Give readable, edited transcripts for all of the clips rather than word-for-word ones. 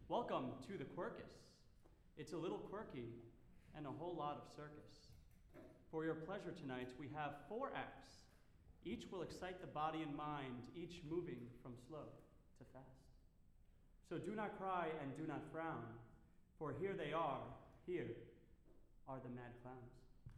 Welcome to the Quirkus. It's a little quirky and a whole lot of circus. For your pleasure tonight, we have 4 acts. Each will excite the body and mind, each moving from slow to fast. So do not cry and do not frown, for here they are, here are the mad clowns.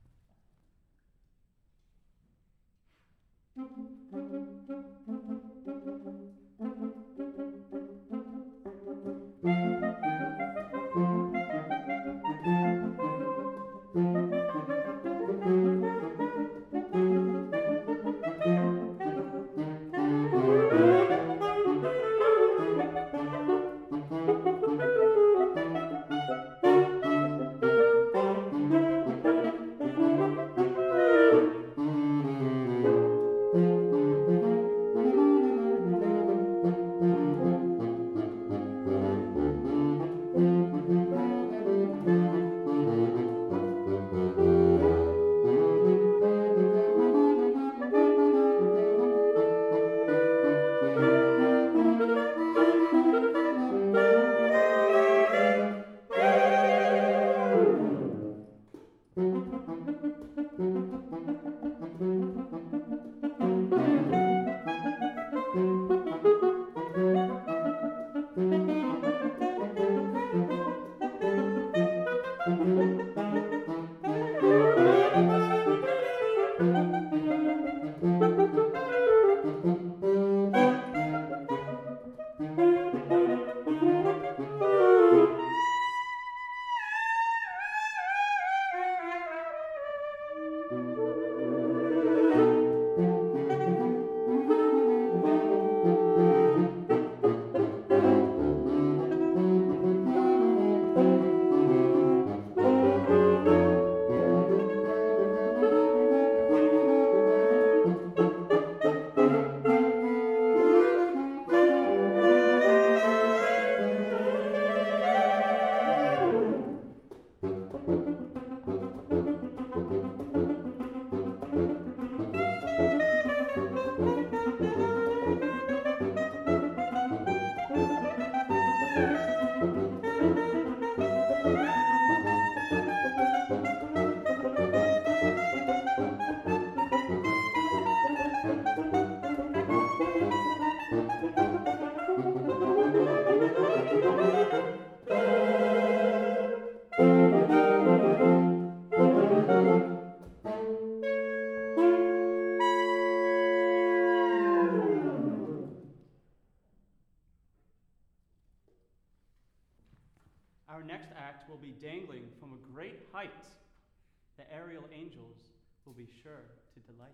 Our next act will be dangling from a great height. The aerial angels will be sure to delight.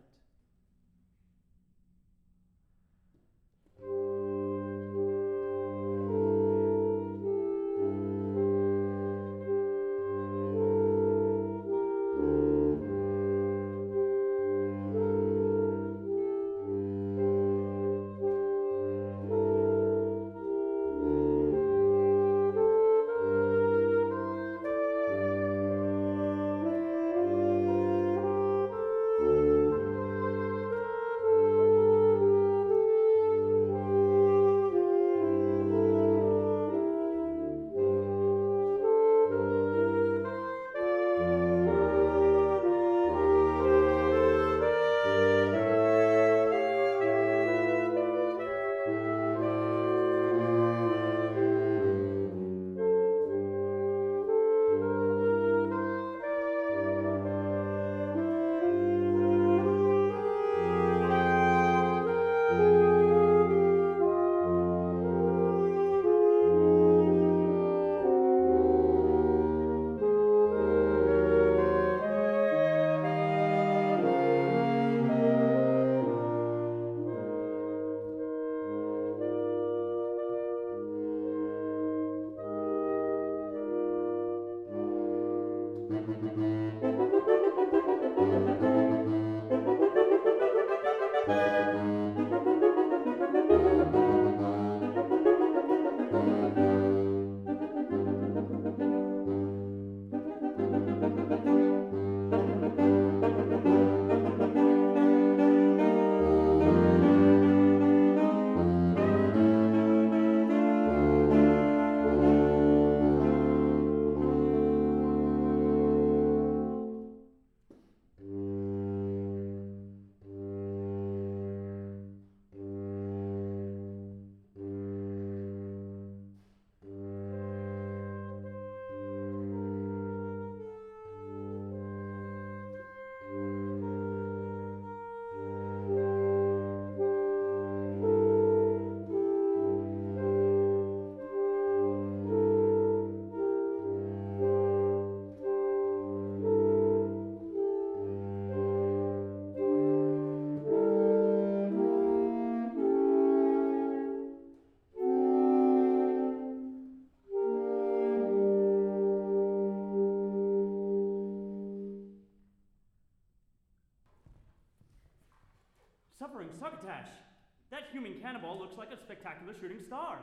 human cannibal looks like a spectacular shooting star.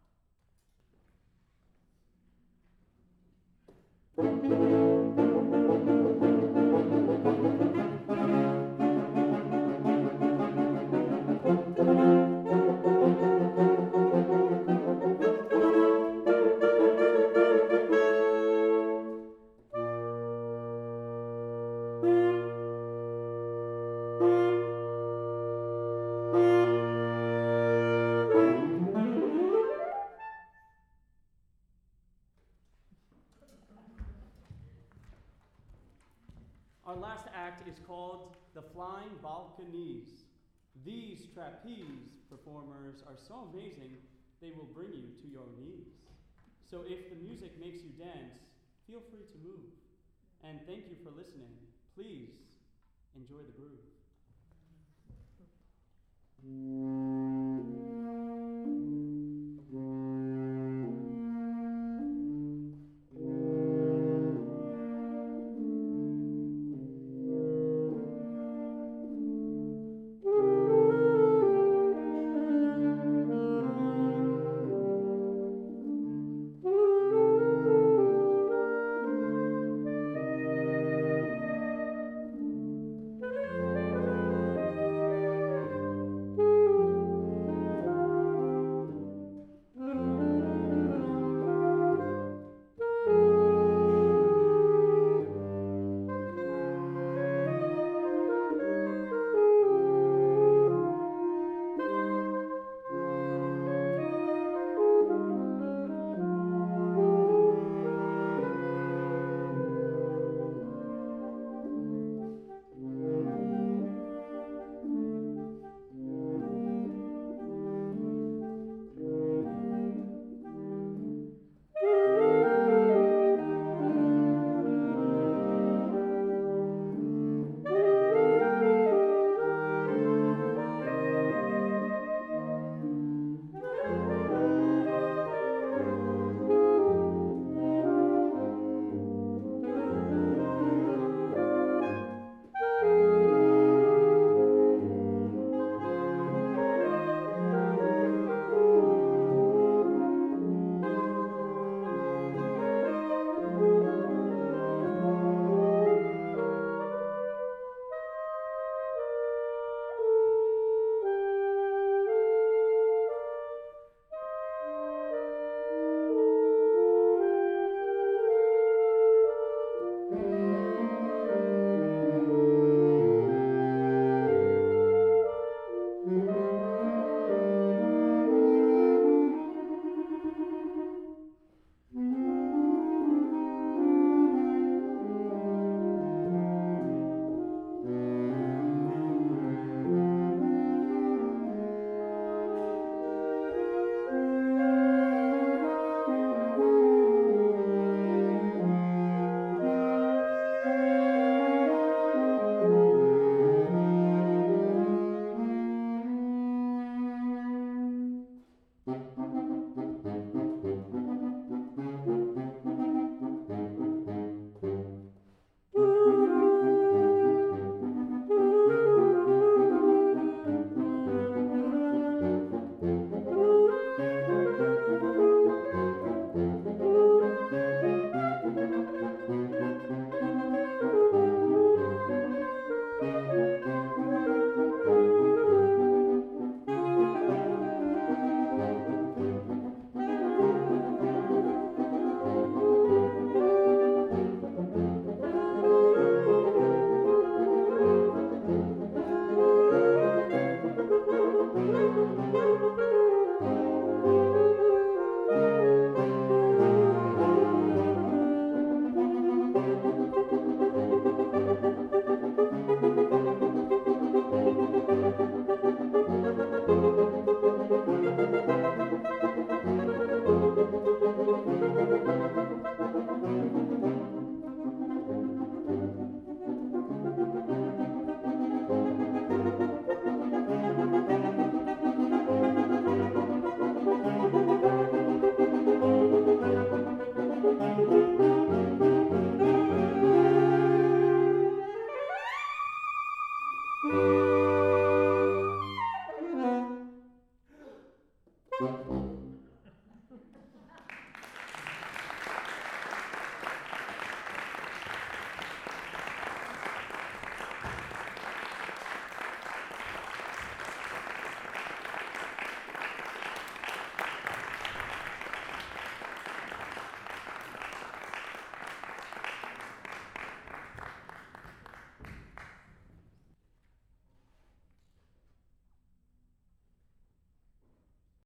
Our last act is called The Flying Balconies. These trapeze performers are so amazing, they will bring you to your knees. So if the music makes you dance, feel free to move. And thank you for listening. Please enjoy the groove.